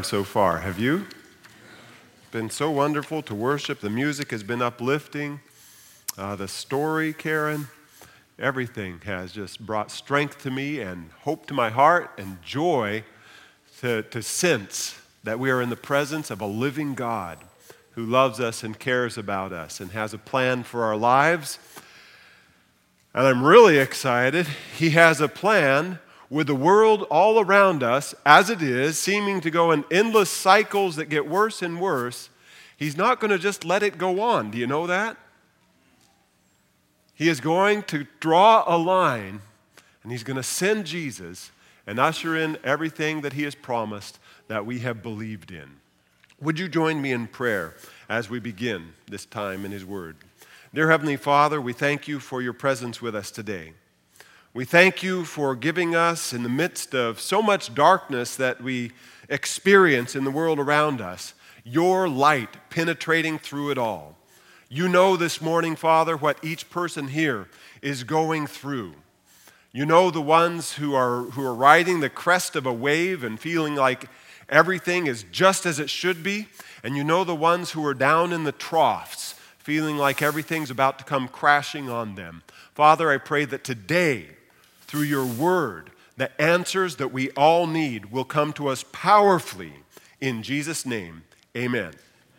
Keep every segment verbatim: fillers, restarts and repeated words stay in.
So far, have you? Been so wonderful to worship. The music has been uplifting. Uh, the story, Karen, everything has just brought strength to me and hope to my heart and joy to, to sense that we are in the presence of a living God who loves us and cares about us and has a plan for our lives. And I'm really excited. He has a plan with the world all around us, as it is, seeming to go in endless cycles that get worse and worse. He's not going to just let it go on. Do you know that? He is going to draw a line, and he's going to send Jesus and usher in everything that he has promised that we have believed in. Would you join me in prayer as we begin this time in his word? Dear Heavenly Father, we thank you for your presence with us today. We thank you for giving us, in the midst of so much darkness that we experience in the world around us, your light penetrating through it all. You know this morning, Father, what each person here is going through. You know the ones who are, who are riding the crest of a wave and feeling like everything is just as it should be. And you know the ones who are down in the troughs, feeling like everything's about to come crashing on them. Father, I pray that today, through your word, the answers that we all need will come to us powerfully. In Jesus' name, amen.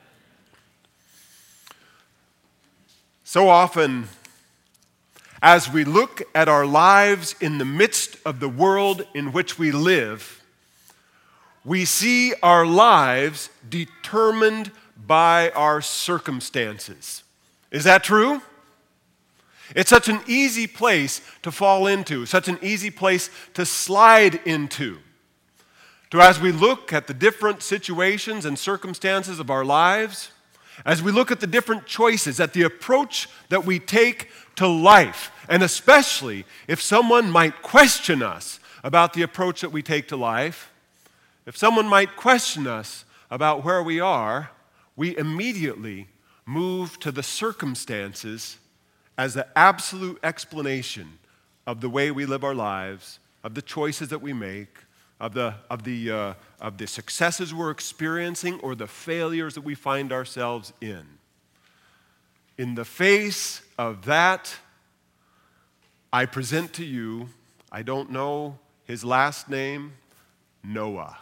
So often, as we look at our lives in the midst of the world in which we live, we see our lives determined by our circumstances. Is that true? It's such an easy place to fall into, such an easy place to slide into. To as we look at the different situations and circumstances of our lives, as we look at the different choices, at the approach that we take to life, and especially if someone might question us about the approach that we take to life, if someone might question us about where we are, we immediately move to the circumstances as the absolute explanation of the way we live our lives, of the choices that we make, of the, of the, uh, of the successes we're experiencing or the failures that we find ourselves in. In the face of that, I present to you, I don't know his last name, Noah.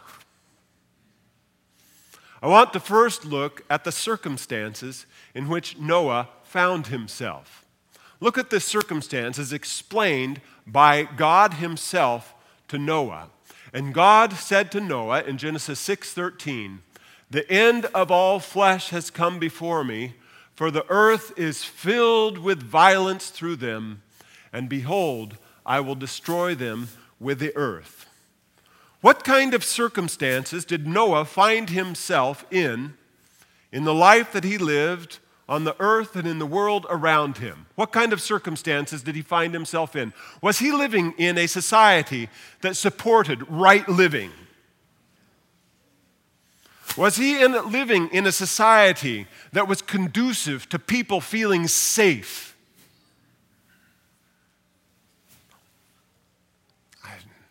I want to first look at the circumstances in which Noah found himself. Look at this circumstance as explained by God himself to Noah. And God said to Noah in Genesis six thirteen, "The end of all flesh has come before me, for the earth is filled with violence through them, and behold, I will destroy them with the earth." What kind of circumstances did Noah find himself in, in the life that he lived on the earth and in the world around him? What kind of circumstances did he find himself in? Was he living in a society that supported right living? Was he in, living in a society that was conducive to people feeling safe? I,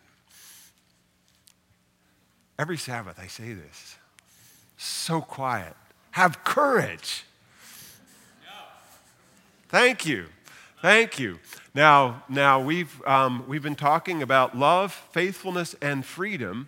every Sabbath I say this. So quiet. Have courage. Thank you. Thank you. Now, now we've, um, we've been talking about love, faithfulness, and freedom.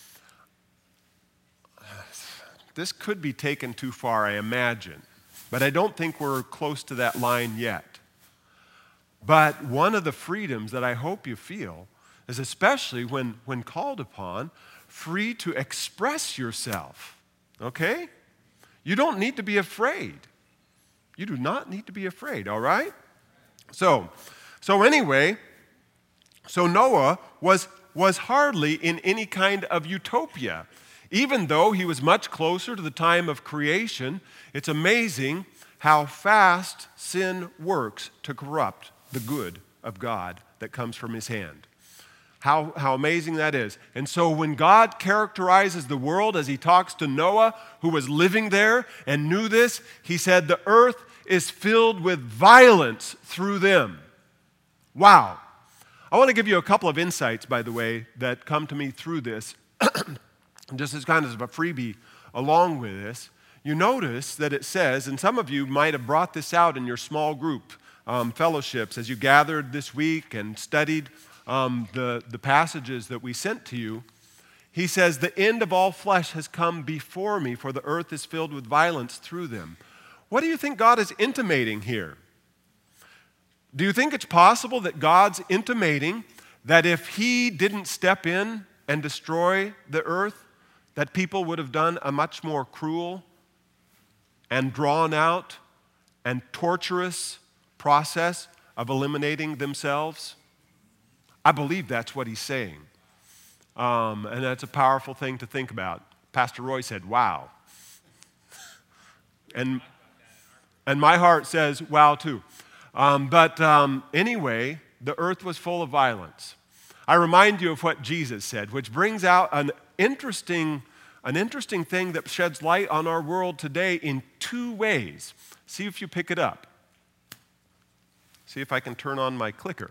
This could be taken too far, I imagine, but I don't think we're close to that line yet. But one of the freedoms that I hope you feel is, especially when, when called upon, free to express yourself, okay? You don't need to be afraid. You do not need to be afraid, all right? So, so anyway, so Noah was, was hardly in any kind of utopia. Even though he was much closer to the time of creation, it's amazing how fast sin works to corrupt the good of God that comes from his hand. How, how amazing that is. And so when God characterizes the world as he talks to Noah, who was living there and knew this, he said, "The earth is filled with violence through them." Wow. I want to give you a couple of insights, by the way, that come to me through this. just as kind of a freebie along with this, you notice that it says, and some of you might have brought this out in your small group um, fellowships as you gathered this week and studied um, the, the passages that we sent to you. He says, the end of all flesh has come before me, for the earth is filled with violence through them. What do you think God is intimating here? Do you think it's possible that God's intimating that if he didn't step in and destroy the earth, that people would have done a much more cruel and drawn out and torturous process of eliminating themselves? I believe that's what he's saying. Um, and that's a powerful thing to think about. Pastor Roy said, wow. And, and my heart says, wow, too. Um, but um, anyway, the earth was full of violence. I remind you of what Jesus said, which brings out an interesting, an interesting thing that sheds light on our world today in two ways. See if you pick it up. See if I can turn on my clicker.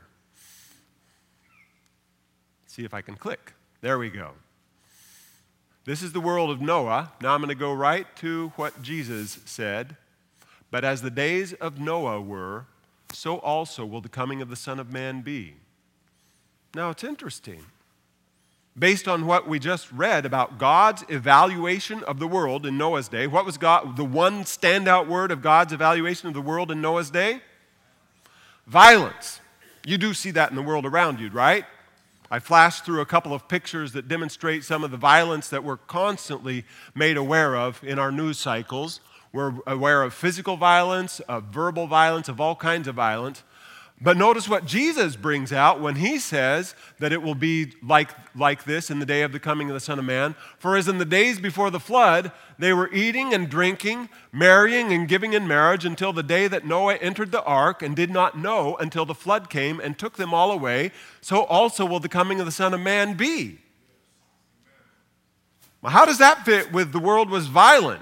See if I can click. There we go. This is the world of Noah. Now I'm going to go right to what Jesus said. But as the days of Noah were, so also will the coming of the Son of Man be. Now it's interesting. Based on what we just read about God's evaluation of the world in Noah's day, what was God, the one standout word of God's evaluation of the world in Noah's day? Violence. You do see that in the world around you, right? I flashed through a couple of pictures that demonstrate some of the violence that we're constantly made aware of in our news cycles. We're aware of physical violence, of verbal violence, of all kinds of violence. But notice what Jesus brings out when he says that it will be like, like this in the day of the coming of the Son of Man. For as in the days before the flood, they were eating and drinking, marrying and giving in marriage until the day that Noah entered the ark and did not know until the flood came and took them all away, so also will the coming of the Son of Man be. Well, how does that fit with the world was violent?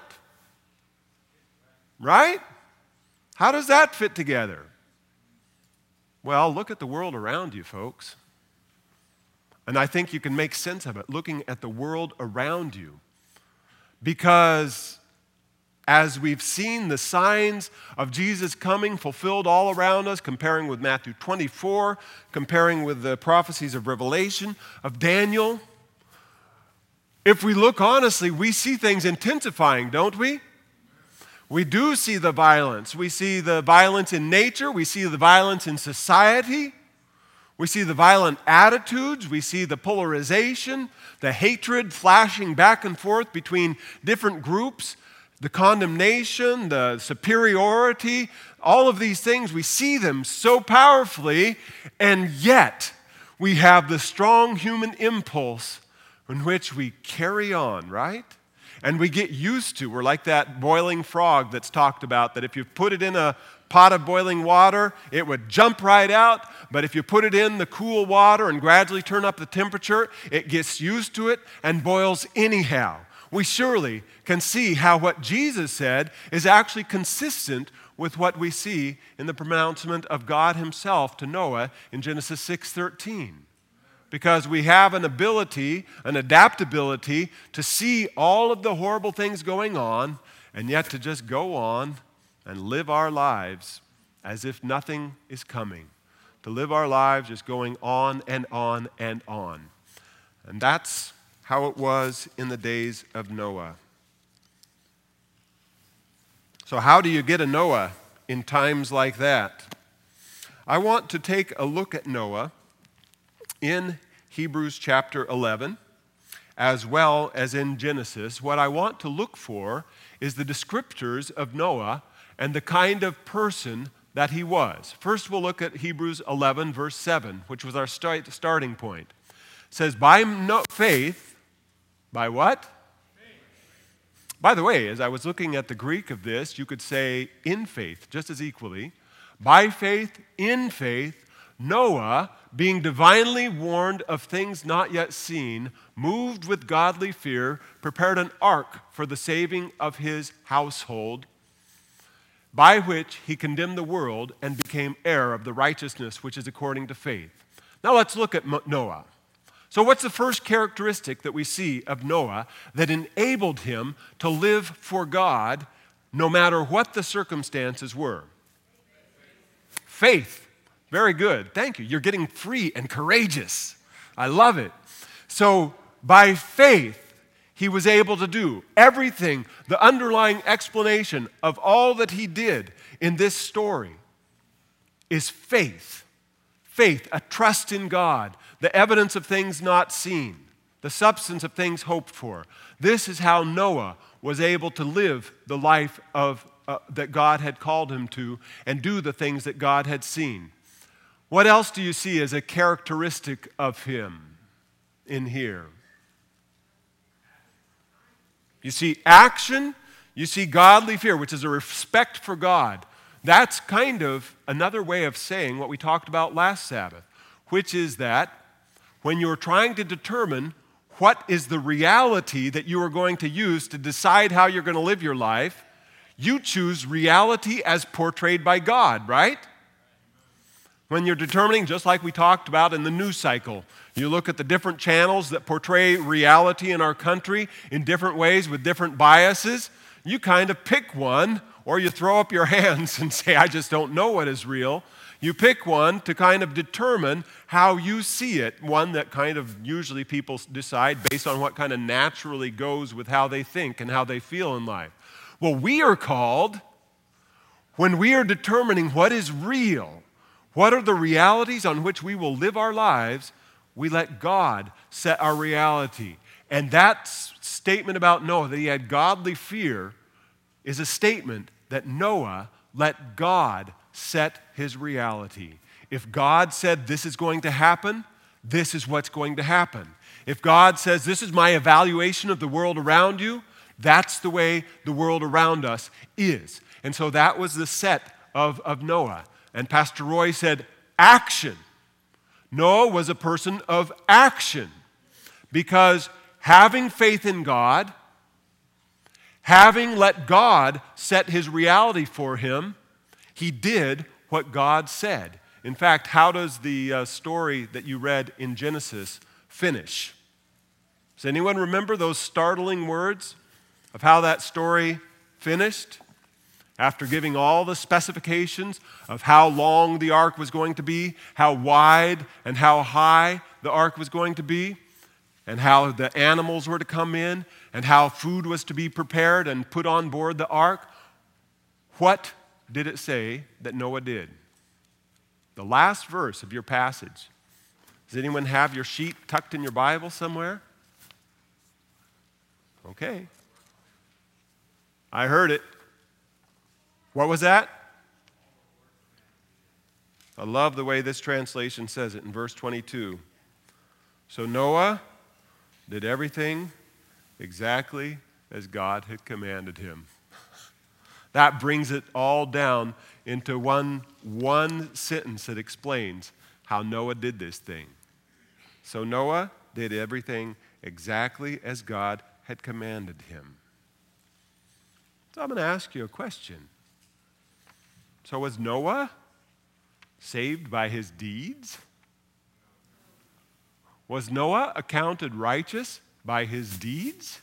Right? How does that fit together? Well, look at the world around you, folks. And I think you can make sense of it looking at the world around you. Because as we've seen the signs of Jesus coming fulfilled all around us, comparing with Matthew twenty-four, comparing with the prophecies of Revelation, of Daniel, if we look honestly, we see things intensifying, don't we? We do see the violence. We see the violence in nature. We see the violence in society. We see the violent attitudes. We see the polarization, the hatred flashing back and forth between different groups, the condemnation, the superiority, all of these things. We see them so powerfully, and yet we have the strong human impulse in which we carry on, right? And we get used to, we're like that boiling frog that's talked about, that if you put it in a pot of boiling water, it would jump right out. But if you put it in the cool water and gradually turn up the temperature, it gets used to it and boils anyhow. We surely can see how what Jesus said is actually consistent with what we see in the pronouncement of God himself to Noah in Genesis six thirteen. Because we have an ability, an adaptability to see all of the horrible things going on and yet to just go on and live our lives as if nothing is coming. To live our lives just going on and on and on. And that's how it was in the days of Noah. So how do you get a Noah in times like that? I want to take a look at Noah in Hebrews chapter eleven, as well as in Genesis. What I want to look for is the descriptors of Noah and the kind of person that he was. First, we'll look at Hebrews eleven, verse seven, which was our start, starting point. It says, by no, faith, by what? Faith. By the way, as I was looking at the Greek of this, you could say in faith, just as equally. By faith, in faith, Noah, being divinely warned of things not yet seen, moved with godly fear, prepared an ark for the saving of his household, by which he condemned the world and became heir of the righteousness which is according to faith. Now let's look at Noah. So what's the first characteristic that we see of Noah that enabled him to live for God no matter what the circumstances were? Faith. Very good. Thank you. You're getting free and courageous. I love it. So by faith, he was able to do everything, the underlying explanation of all that he did in this story is faith. Faith, a trust in God, the evidence of things not seen, the substance of things hoped for. This is how Noah was able to live the life of, uh, that God had called him to and do the things that God had seen. What else do you see as a characteristic of him in here? You see action, you see godly fear, which is a respect for God. That's kind of another way of saying what we talked about last Sabbath, which is that when you're trying to determine what is the reality that you are going to use to decide how you're going to live your life, you choose reality as portrayed by God, right? When you're determining, just like we talked about in the news cycle, you look at the different channels that portray reality in our country in different ways with different biases, you kind of pick one, or you throw up your hands and say, I just don't know what is real. You pick one to kind of determine how you see it, one that kind of usually people decide based on what kind of naturally goes with how they think and how they feel in life. Well, we are called, when we are determining what is real, what are the realities on which we will live our lives, we let God set our reality. And that statement about Noah, that he had godly fear, is a statement that Noah let God set his reality. If God said this is going to happen, this is what's going to happen. If God says this is my evaluation of the world around you, that's the way the world around us is. And so that was the set of, of Noah. And Pastor Roy said, action. Noah was a person of action because having faith in God, having let God set his reality for him, he did what God said. In fact, how does the uh, story that you read in Genesis finish? Does anyone remember those startling words of how that story finished? After giving all the specifications of how long the ark was going to be, how wide and how high the ark was going to be, and how the animals were to come in, and how food was to be prepared and put on board the ark, what did it say that Noah did? The last verse of your passage. Does anyone have your sheet tucked in your Bible somewhere? Okay. I heard it. What was that? I love the way this translation says it in verse twenty-two. So Noah did everything exactly as God had commanded him. That brings it all down into one, one sentence that explains how Noah did this thing. So Noah did everything exactly as God had commanded him. So I'm going to ask you a question. So was Noah saved by his deeds? Was Noah accounted righteous by his deeds?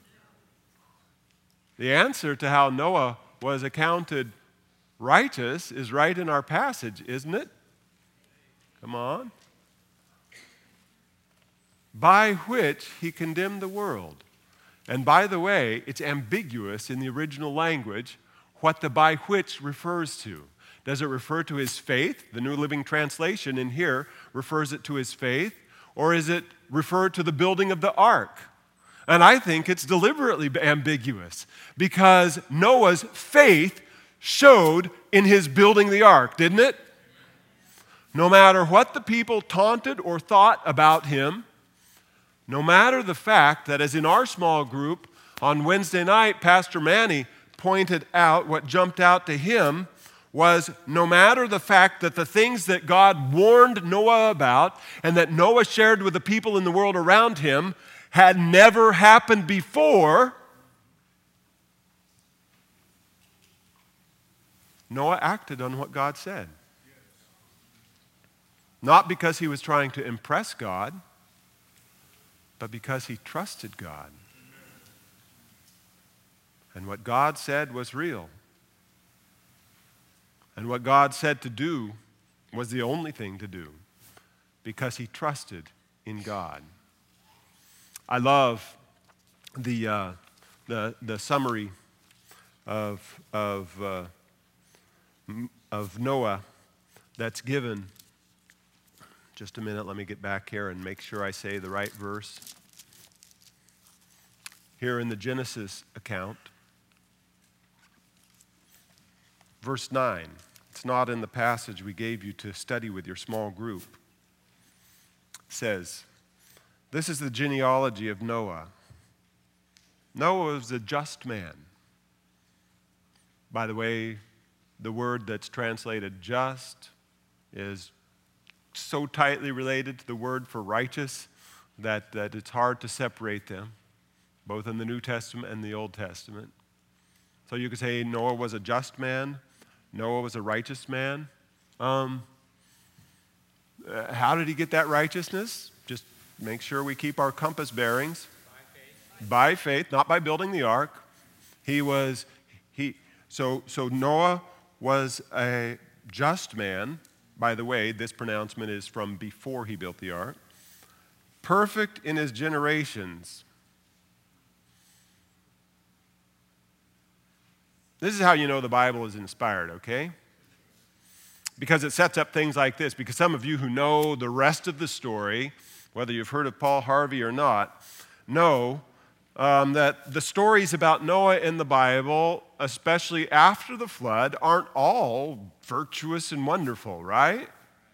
The answer to how Noah was accounted righteous is right in our passage, isn't it? Come on. By which he condemned the world. And by the way, it's ambiguous in the original language what the by which refers to. Does it refer to his faith? The New Living Translation in here refers it to his faith. Or is it referred to the building of the ark? And I think it's deliberately ambiguous because Noah's faith showed in his building the ark, didn't it? No matter what the people taunted or thought about him, no matter the fact that as in our small group on Wednesday night, Pastor Manny pointed out what jumped out to him was no matter the fact that the things that God warned Noah about and that Noah shared with the people in the world around him had never happened before, Noah acted on what God said. Not because he was trying to impress God, but because he trusted God. And what God said was real. And what God said to do was the only thing to do, because he trusted in God. I love the uh, the the summary of of uh, of Noah that's given. Just a minute, let me get back here and make sure I say the right verse. Here in the Genesis account, verse nine. It's not in the passage we gave you to study with your small group. It says, this is the genealogy of Noah. Noah was a just man. By the way, the word that's translated just is so tightly related to the word for righteous that, that it's hard to separate them, both in the New Testament and the Old Testament. So you could say Noah was a just man. Noah was a righteous man. Um, uh, how did he get that righteousness? Just make sure we keep our compass bearings. By faith. By faith, not by building the ark. He was, he, so, so Noah was a just man. By the way, this pronouncement is from before he built the ark. Perfect in his generations. This is how you know the Bible is inspired, okay? Because it sets up things like this. Because some of you who know the rest of the story, whether you've heard of Paul Harvey or not, know um, that the stories about Noah in the Bible, especially after the flood, aren't all virtuous and wonderful, right?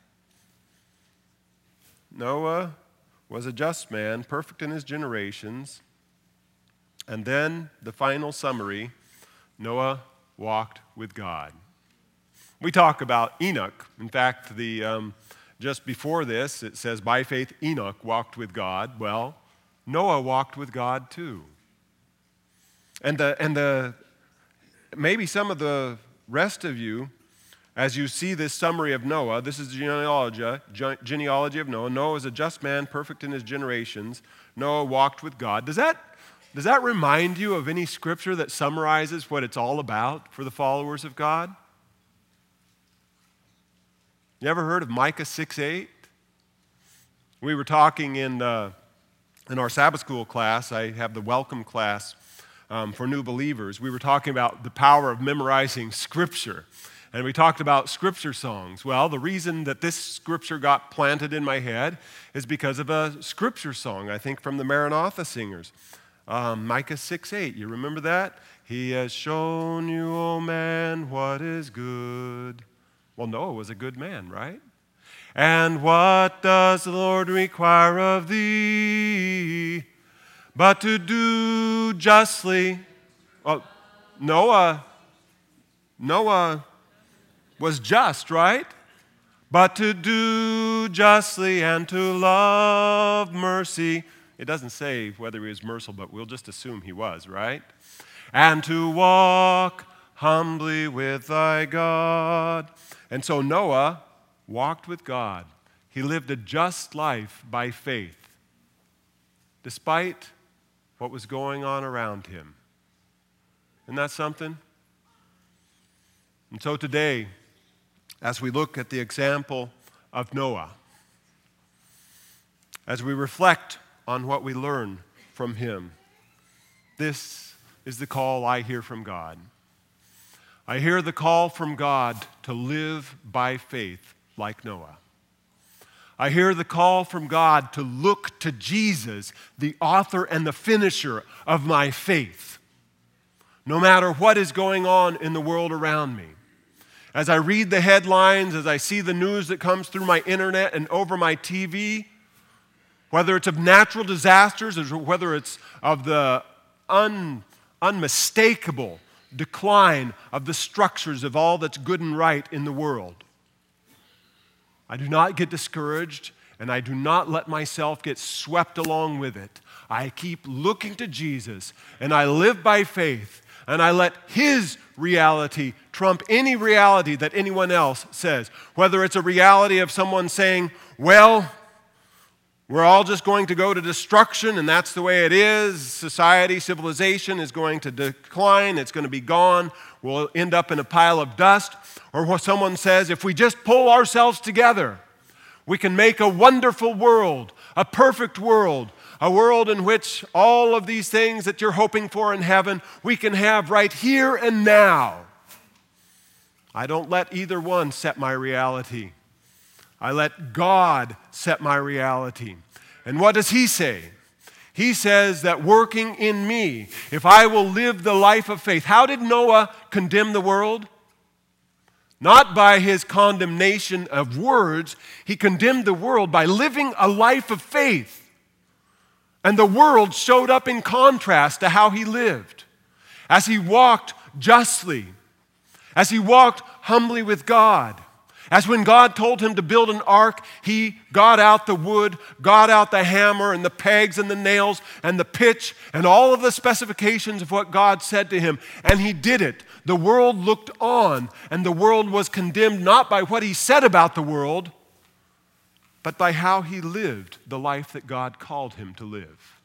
Noah was a just man, perfect in his generations. And then the final summary, Noah walked with God. We talk about Enoch. In fact, the um, just before this, it says, by faith Enoch walked with God. Well, Noah walked with God too. And the and the maybe some of the rest of you, as you see this summary of Noah, this is the genealogy, genealogy of Noah. Noah was a just man, perfect in his generations. Noah walked with God. Does that Does that remind you of any scripture that summarizes what it's all about for the followers of God? You ever heard of Micah six eight? We were talking in, uh, in our Sabbath school class. I have the welcome class um, for new believers. We were talking about the power of memorizing scripture. And we talked about scripture songs. Well, the reason that this scripture got planted in my head is because of a scripture song, I think from the Maranatha Singers. Um, Micah six eight, you remember that? He has shown you, O man, what is good. Well, Noah was a good man, right? And what does the Lord require of thee? But to do justly. Well, Noah, Noah was just, right? But to do justly and to love mercy. It doesn't say whether he was merciful, but we'll just assume he was, right? And to walk humbly with thy God. And so Noah walked with God. He lived a just life by faith, despite what was going on around him. Isn't that something? And so today, as we look at the example of Noah, as we reflect on what we learn from him, this is the call I hear from God. I hear the call from God to live by faith like Noah. I hear the call from God to look to Jesus, the author and the finisher of my faith, no matter what is going on in the world around me. As I read the headlines, as I see the news that comes through my internet and over my T V, whether it's of natural disasters or whether it's of the un, unmistakable decline of the structures of all that's good and right in the world, I do not get discouraged, and I do not let myself get swept along with it. I keep looking to Jesus, and I live by faith, and I let His reality trump any reality that anyone else says. Whether it's a reality of someone saying, well, We're all just going to go to destruction, and that's the way it is. Society, civilization is going to decline. It's going to be gone. We'll end up in a pile of dust. Or what someone says, if we just pull ourselves together, we can make a wonderful world, a perfect world, a world in which all of these things that you're hoping for in heaven, we can have right here and now. I don't let either one set my reality. I let God set my reality. And what does He say? He says that working in me, if I will live the life of faith. How did Noah condemn the world? Not by his condemnation of words. He condemned the world by living a life of faith. And the world showed up in contrast to how he lived. As he walked justly, as he walked humbly with God, as when God told him to build an ark, he got out the wood, got out the hammer and the pegs and the nails and the pitch and all of the specifications of what God said to him, and he did it. The world looked on, and the world was condemned not by what he said about the world, but by how he lived the life that God called him to live.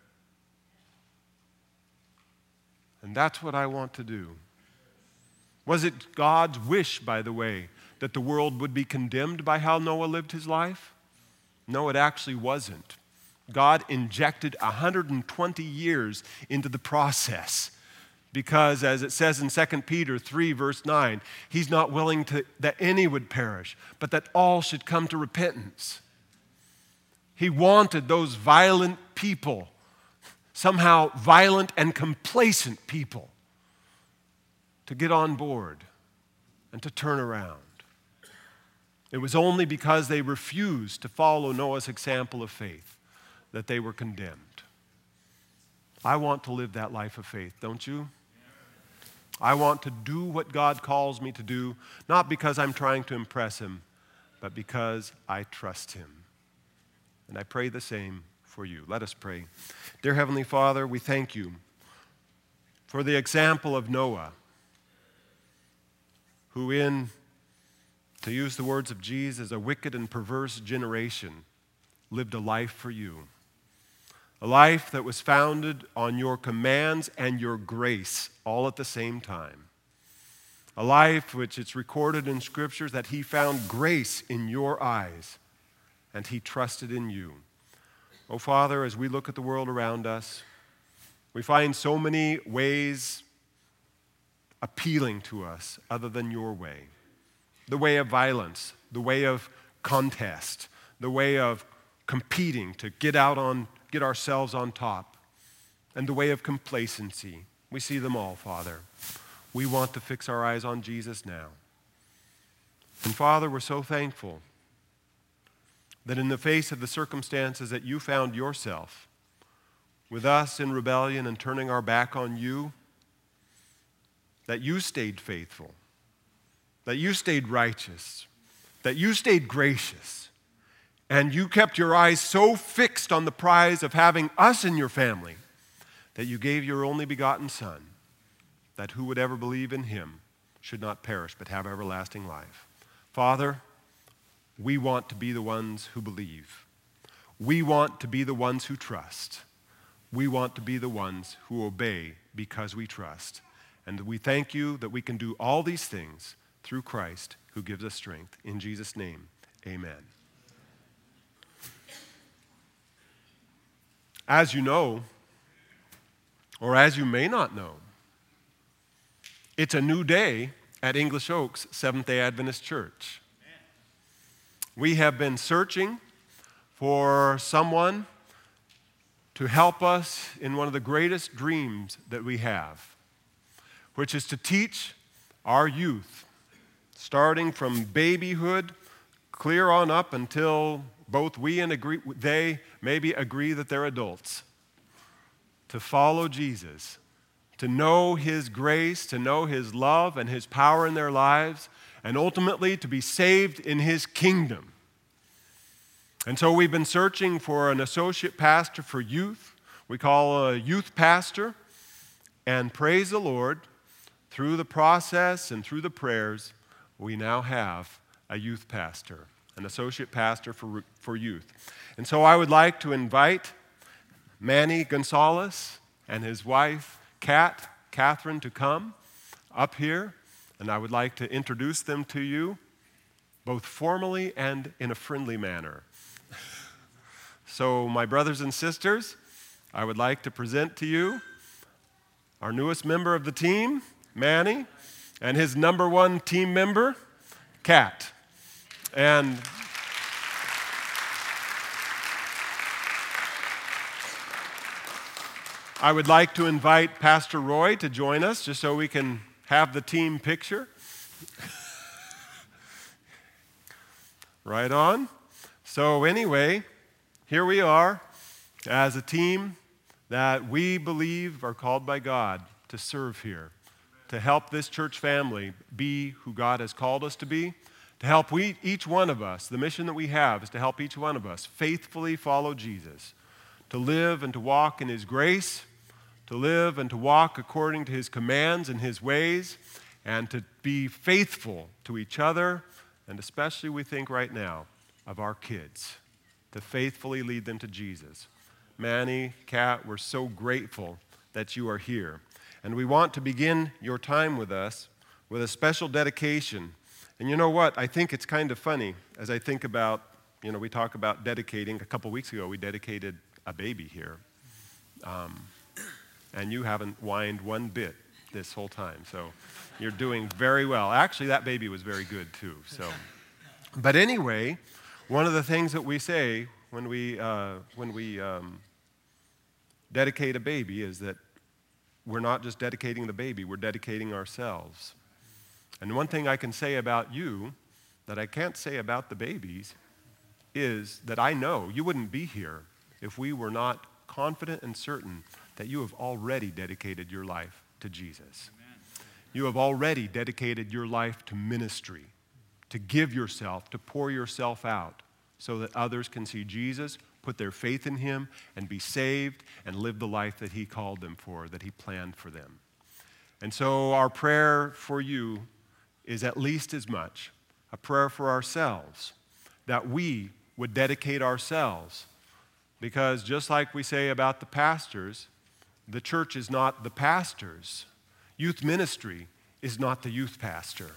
And that's what I want to do. Was it God's wish, by the way, that the world would be condemned by how Noah lived his life? No, it actually wasn't. God injected one hundred twenty years into the process because, as it says in Second Peter three, verse nine, He's not willing to, that any would perish, but that all should come to repentance. He wanted those violent people, somehow violent and complacent people, to get on board and to turn around. It was only because they refused to follow Noah's example of faith that they were condemned. I want to live that life of faith, don't you? I want to do what God calls me to do, not because I'm trying to impress Him, but because I trust Him. And I pray the same for you. Let us pray. Dear Heavenly Father, we thank You for the example of Noah, who in, to use the words of Jesus, a wicked and perverse generation, lived a life for You. A life that was founded on Your commands and Your grace all at the same time. A life which it's recorded in Scriptures that he found grace in Your eyes and he trusted in You. Oh, Father, as we look at the world around us, we find so many ways appealing to us other than Your way. The way of violence, the way of contest, the way of competing to get out on, get ourselves on top, and the way of complacency. We see them all, Father. We want to fix our eyes on Jesus now. And Father, we're so thankful that in the face of the circumstances that You found Yourself, with us in rebellion and turning our back on You, that You stayed faithful, that You stayed righteous, that You stayed gracious, and You kept Your eyes so fixed on the prize of having us in Your family that You gave Your only begotten Son, that who would ever believe in Him should not perish but have everlasting life. Father, we want to be the ones who believe. We want to be the ones who trust. We want to be the ones who obey because we trust. And we thank You that we can do all these things through Christ who gives us strength. In Jesus' name, amen. As you know, or as you may not know, it's a new day at English Oaks Seventh-day Adventist Church. We have been searching for someone to help us in one of the greatest dreams that we have, which is to teach our youth, starting from babyhood, clear on up until both we and agree, they maybe agree that they're adults, to follow Jesus, to know His grace, to know His love and His power in their lives, and ultimately to be saved in His kingdom. And so we've been searching for an associate pastor for youth. We call a youth pastor. And praise the Lord, through the process and through the prayers, we now have a youth pastor. an associate pastor for, for youth. And so I would like to invite Manny Gonzalez and his wife, Kat, Catherine, to come up here, and I would like to introduce them to you, both formally and in a friendly manner. So, my brothers and sisters, I would like to present to you our newest member of the team, Manny, and his number one team member, Kat. And I would like to invite Pastor Roy to join us just so we can have the team picture. Right on. So anyway, here we are as a team that we believe are called by God to serve here, to help this church family be who God has called us to be, to help we, each one of us. The mission that we have is to help each one of us faithfully follow Jesus, to live and to walk in His grace, to live and to walk according to His commands and His ways, and to be faithful to each other, and especially we think right now of our kids, to faithfully lead them to Jesus. Manny, Kat, we're so grateful that you are here. And we want to begin your time with us with a special dedication. And you know what? I think it's kind of funny as I think about, you know, we talk about dedicating. A couple weeks ago, we dedicated a baby here. Um, and you haven't whined one bit this whole time. So you're doing very well. Actually, that baby was very good too. So, but anyway, one of the things that we say when we uh, when we um, dedicate a baby is that we're not just dedicating the baby, we're dedicating ourselves. And one thing I can say about you that I can't say about the babies is that I know you wouldn't be here if we were not confident and certain that you have already dedicated your life to Jesus. Amen. You have already dedicated your life to ministry, to give yourself, to pour yourself out so that others can see Jesus, put their faith in Him, and be saved and live the life that He called them for, that He planned for them. And so our prayer for you is at least as much a prayer for ourselves, that we would dedicate ourselves. Because just like we say about the pastors, the church is not the pastors. Youth ministry is not the youth pastor.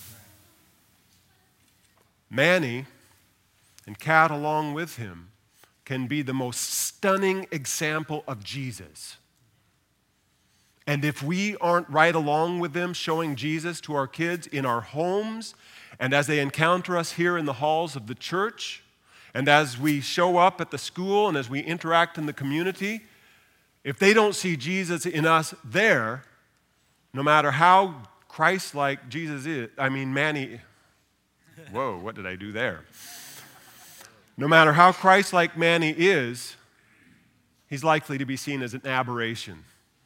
Manny and Kat along with him can be the most stunning example of Jesus. And if we aren't right along with them showing Jesus to our kids in our homes and as they encounter us here in the halls of the church and as we show up at the school and as we interact in the community, if they don't see Jesus in us there, no matter how Christ-like Jesus is, I mean, Manny, whoa, what did I do there? No matter how Christ-like Manny is, he's likely to be seen as an aberration.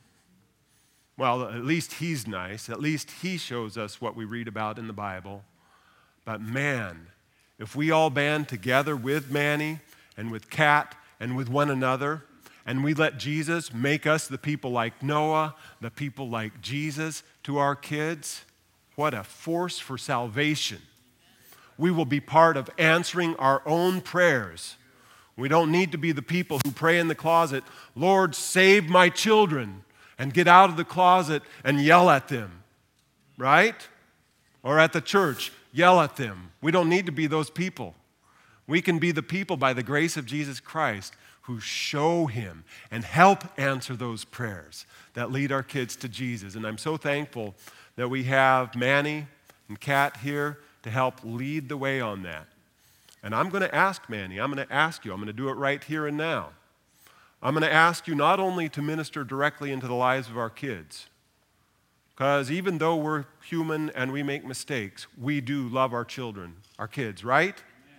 Well, at least he's nice. At least he shows us what we read about in the Bible. But man, if we all band together with Manny and with Kat and with one another, and we let Jesus make us the people like Noah, the people like Jesus to our kids, what a force for salvation. We will be part of answering our own prayers. We don't need to be the people who pray in the closet, Lord, save my children, and get out of the closet and yell at them, right? Or at the church, yell at them. We don't need to be those people. We can be the people by the grace of Jesus Christ who show Him and help answer those prayers that lead our kids to Jesus. And I'm so thankful that we have Manny and Kat here to help lead the way on that. And I'm going to ask Manny, I'm going to ask you, I'm going to do it right here and now. I'm going to ask you not only to minister directly into the lives of our kids, because even though we're human and we make mistakes, we do love our children, our kids, right?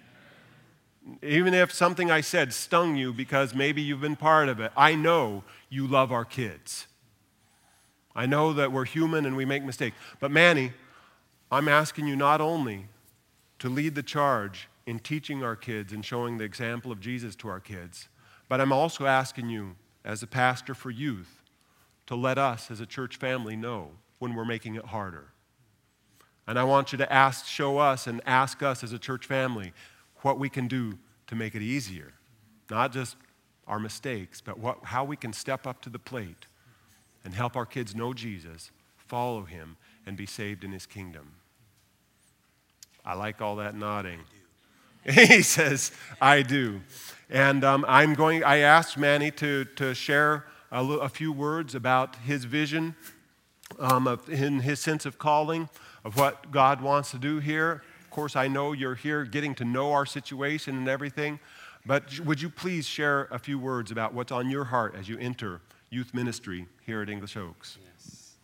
Even if something I said stung you because maybe you've been part of it, I know you love our kids. I know that we're human and we make mistakes. But Manny, I'm asking you not only to lead the charge in teaching our kids and showing the example of Jesus to our kids, but I'm also asking you, as a pastor for youth, to let us as a church family know when we're making it harder. And I want you to ask, show us and ask us as a church family what we can do to make it easier. Not just our mistakes, but what, how we can step up to the plate and help our kids know Jesus, follow him, and be saved in his kingdom. I like all that nodding. He says, I do. And um, I'm going, I asked Manny to, to share a, l- a few words about his vision, um, of, in his sense of calling, of what God wants to do here. Of course, I know you're here getting to know our situation and everything, but would you please share a few words about what's on your heart as you enter youth ministry here at English Oaks? Yes.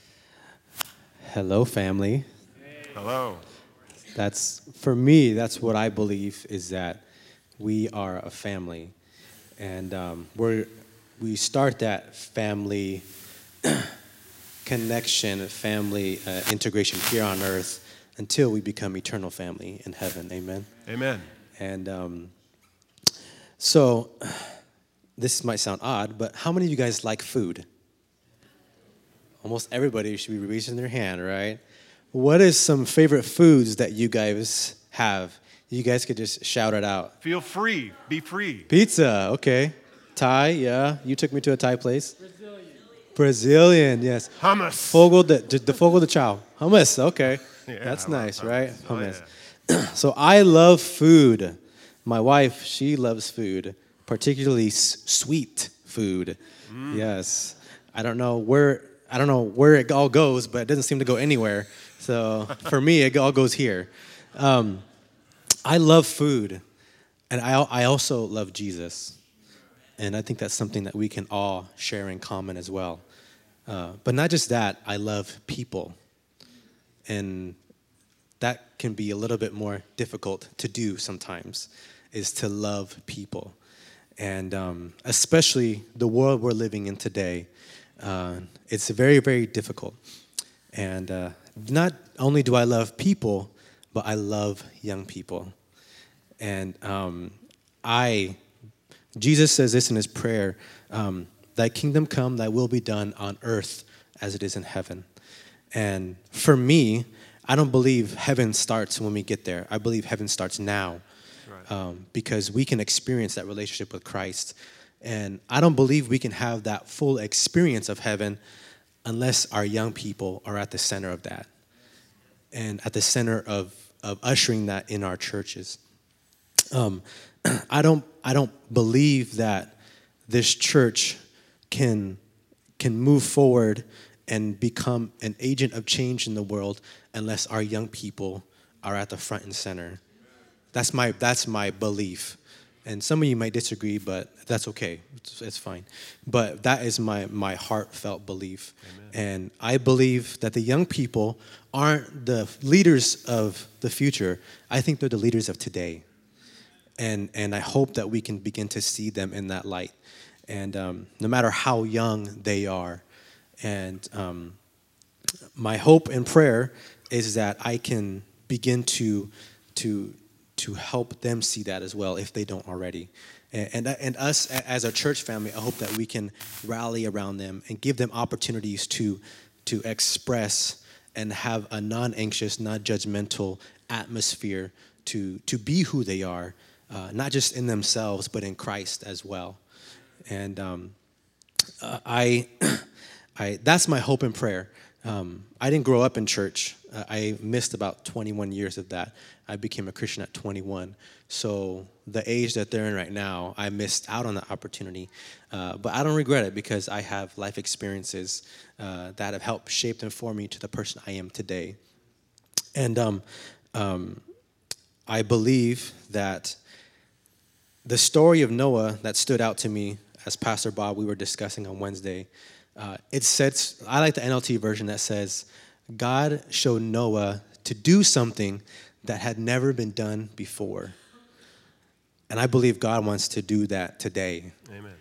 Hello, family. Hello. That's, for me, that's what I believe is that we are a family. And um, we're, we start that family connection, family uh, integration here on earth until we become eternal family in heaven. Amen? Amen. And um, so, this might sound odd, but how many of you guys like food? Almost everybody should be raising their hand, right? What is some favorite foods that you guys have? You guys could just shout it out. Feel free. Be free. Pizza, okay. Thai, yeah. You took me to a Thai place. Brazilian. Brazilian, yes. Hummus. Fogo de, the fogo de chao. Hummus, okay. Yeah, That's I love nice, hummus. right? Oh, Hummus. yeah. So I love food. My wife, she loves food, particularly s- sweet food. Mm. Yes. I don't know where I don't know where it all goes, but it doesn't seem to go anywhere. So for me, it all goes here. Um, I love food, and I I also love Jesus, and I think that's something that we can all share in common as well. Uh, but not just that, I love people, and that can be a little bit more difficult to do sometimes, is to love people. And um, especially the world we're living in today, uh, it's very, very difficult. And uh, not only do I love people, but I love young people. And um, I, Jesus says this in his prayer, um, thy kingdom come, thy will be done on earth as it is in heaven. And for me, I don't believe heaven starts when we get there. I believe heaven starts now. Right. Um, because we can experience that relationship with Christ. And I don't believe we can have that full experience of heaven unless our young people are at the center of that and at the center of, of ushering that in our churches. Um, I don't I don't believe that this church can can move forward and become an agent of change in the world unless our young people are at the front and center. That's my that's my belief. And some of you might disagree, but that's okay. It's, it's fine. But that is my, my heartfelt belief. Amen. And I believe that the young people aren't the leaders of the future. I think they're the leaders of today. And and I hope that we can begin to see them in that light. And um, no matter how young they are. And um, my hope and prayer is that I can begin to to to help them see that as well if they don't already. And, and, and us as a church family, I hope that we can rally around them and give them opportunities to, to express and have a non-anxious, non-judgmental atmosphere to, to be who they are, uh, not just in themselves, but in Christ as well. And um, uh, I, I, that's my hope and prayer. Um, I didn't grow up in church. Uh, I missed about twenty-one years of that. I became a Christian at twenty-one. So the age that they're in right now, I missed out on that opportunity. Uh, but I don't regret it because I have life experiences uh, that have helped shape and form me to the person I am today. And um, um, I believe that the story of Noah that stood out to me, as Pastor Bob, we were discussing on Wednesday, Uh, it says, I like the N L T version that says, God showed Noah to do something that had never been done before. And I believe God wants to do that today. Amen.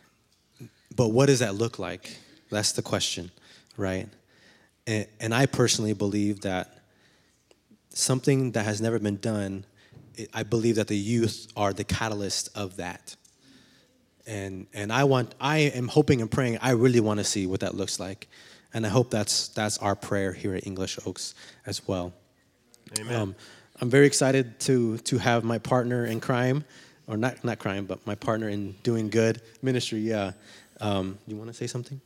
But what does that look like? That's the question, right? And, and I personally believe that something that has never been done, I believe that the youth are the catalyst of that. And and I want I am hoping and praying I really want to see what that looks like, and I hope that's that's our prayer here at English Oaks as well. Amen. Um, I'm very excited to to have my partner in crime, or not not crime, but my partner in doing good ministry. Yeah. Um, you want to say something?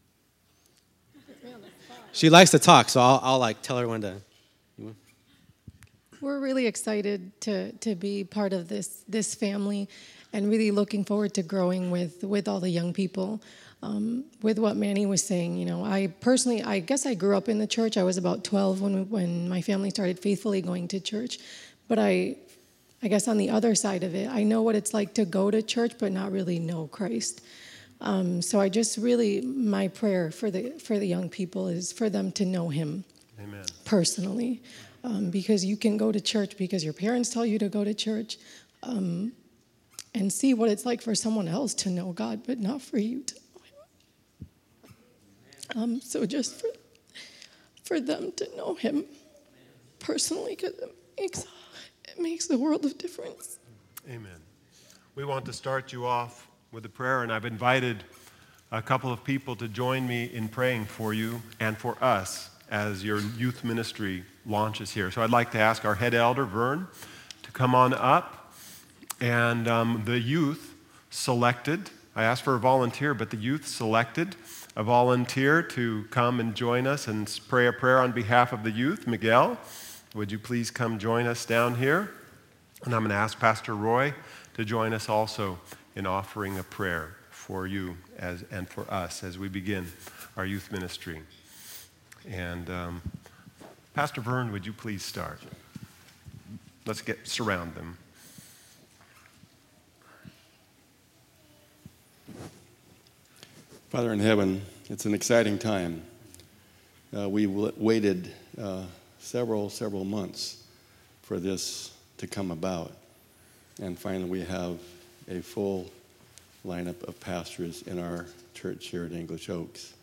She likes to talk, so I'll, I'll like tell her when to. You want? We're really excited to to be part of this this family, and really looking forward to growing with with all the young people. Um, with what Manny was saying, you know, I personally, I guess I grew up in the church. I was about twelve when when my family started faithfully going to church, but I, I guess on the other side of it, I know what it's like to go to church but not really know Christ. Um, so I just really, my prayer for the for the young people is for them to know Him. Amen. Personally, um, because you can go to church because your parents tell you to go to church, um, and see what it's like for someone else to know God, but not for you to. Um, so just for for them to know Him personally, because it makes, it makes a world of difference. Amen. We want to start you off with a prayer, and I've invited a couple of people to join me in praying for you and for us as your youth ministry launches here. So I'd like to ask our head elder, Vern, to come on up, and um, the youth selected, I asked for a volunteer, but the youth selected a volunteer to come and join us and pray a prayer on behalf of the youth. Miguel, would you please come join us down here? And I'm going to ask Pastor Roy to join us also in offering a prayer for you as and for us as we begin our youth ministry. And um, Pastor Vern, would you please start? Let's get surround them. Father in heaven, it's an exciting time. Uh, we w- waited uh, several, several months for this to come about. And finally we have a full lineup of pastors in our church here at English Oaks.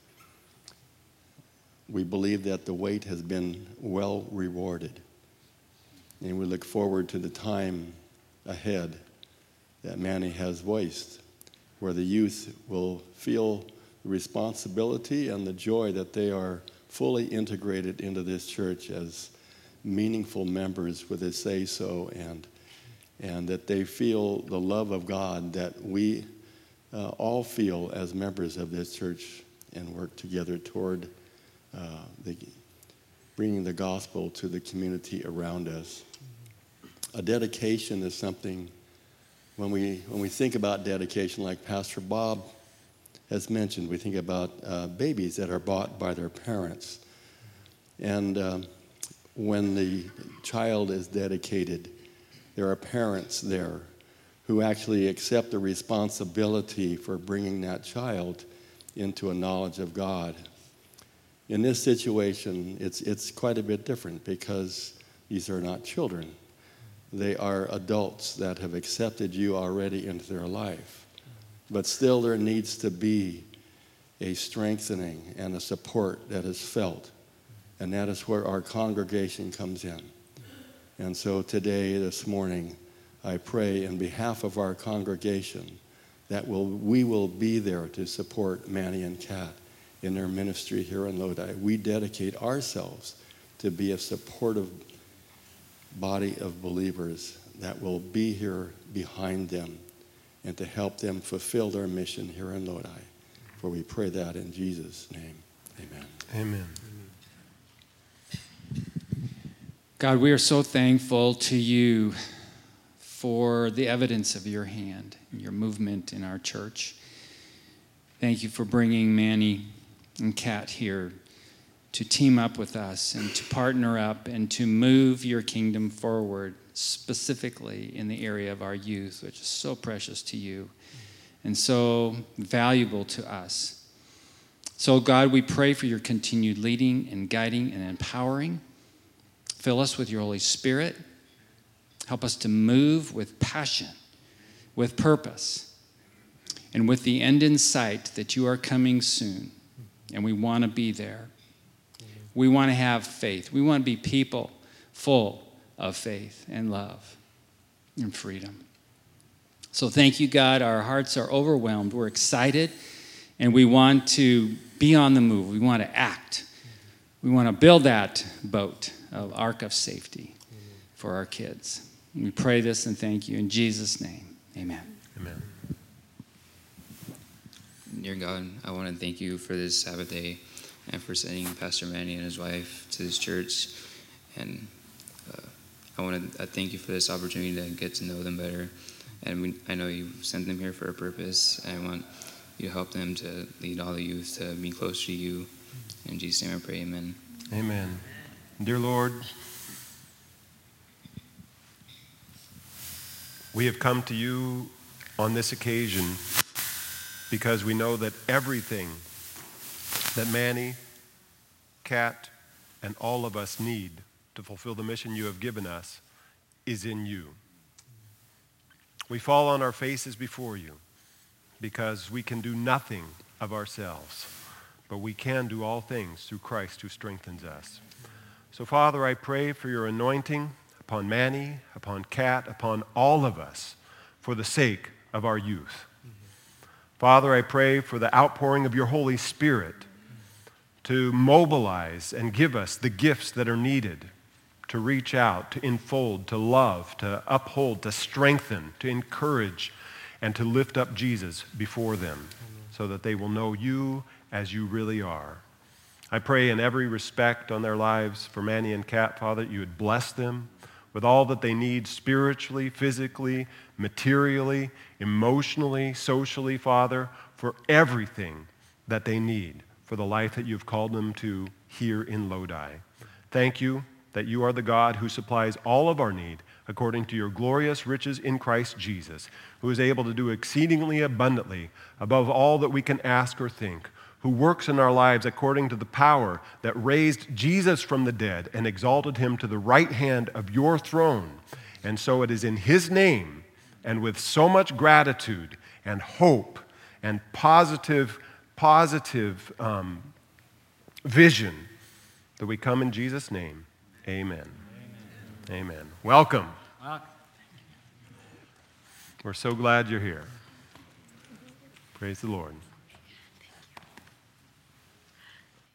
We believe that the wait has been well rewarded. And we look forward to the time ahead that Manny has voiced, where the youth will feel the responsibility and the joy that they are fully integrated into this church as meaningful members with a say-so, and and that they feel the love of God that we uh, all feel as members of this church, and work together toward uh, the, bringing the gospel to the community around us. A dedication is something, when we when we think about dedication, like Pastor Bob has mentioned, we think about uh, babies that are bought by their parents. And um, when the child is dedicated, there are parents there who actually accept the responsibility for bringing that child into a knowledge of God. In this situation, it's it's quite a bit different, because these are not children. They are adults that have accepted you already into their life. But still there needs to be a strengthening and a support that is felt. And that is where our congregation comes in. And so today, this morning, I pray in behalf of our congregation that we'll, we will be there to support Manny and Kat in their ministry here in Lodi. We dedicate ourselves to be a supportive body of believers that will be here behind them and to help them fulfill their mission here in Lodi. For we pray that in Jesus' name. Amen. Amen. God, we are so thankful to you for the evidence of your hand and your movement in our church. Thank you for bringing Manny and Kat here to team up with us and to partner up and to move your kingdom forward, specifically in the area of our youth, which is so precious to you and so valuable to us. So, God, we pray for your continued leading and guiding and empowering. Fill us with your Holy Spirit. Help us to move with passion, with purpose, and with the end in sight that you are coming soon, and we want to be there. We want to have faith. We want to be people full of faith and love and freedom. So thank you, God. Our hearts are overwhelmed. We're excited, and we want to be on the move. We want to act. We want to build that boat, of ark of safety, for our kids. We pray this and thank you in Jesus' name. Amen. Amen. Dear God, I want to thank you for this Sabbath day and for sending Pastor Manny and his wife to this church. And uh, I want to thank you for this opportunity to get to know them better. And we, I know you sent them here for a purpose. And I want you to help them to lead all the youth to be closer to you. In Jesus' name I pray, amen. Amen. Dear Lord, we have come to you on this occasion because we know that everything that Manny, Kat, and all of us need to fulfill the mission you have given us is in you. We fall on our faces before you because we can do nothing of ourselves, but we can do all things through Christ who strengthens us. So, Father, I pray for your anointing upon Manny, upon Kat, upon all of us for the sake of our youth. Father, I pray for the outpouring of your Holy Spirit to mobilize and give us the gifts that are needed to reach out, to enfold, to love, to uphold, to strengthen, to encourage, and to lift up Jesus before them so that they will know you as you really are. I pray in every respect on their lives for Manny and Kat, Father, that you would bless them with all that they need spiritually, physically, materially, emotionally, socially, Father, for everything that they need for the life that you've called them to here in Lodi. Thank you that you are the God who supplies all of our need according to your glorious riches in Christ Jesus, who is able to do exceedingly abundantly above all that we can ask or think, who works in our lives according to the power that raised Jesus from the dead and exalted him to the right hand of your throne. And so it is in his name and with so much gratitude and hope and positive, positive um, vision that we come in Jesus' name. Amen. Amen. Amen. Welcome. Welcome. We're so glad you're here. Praise the Lord.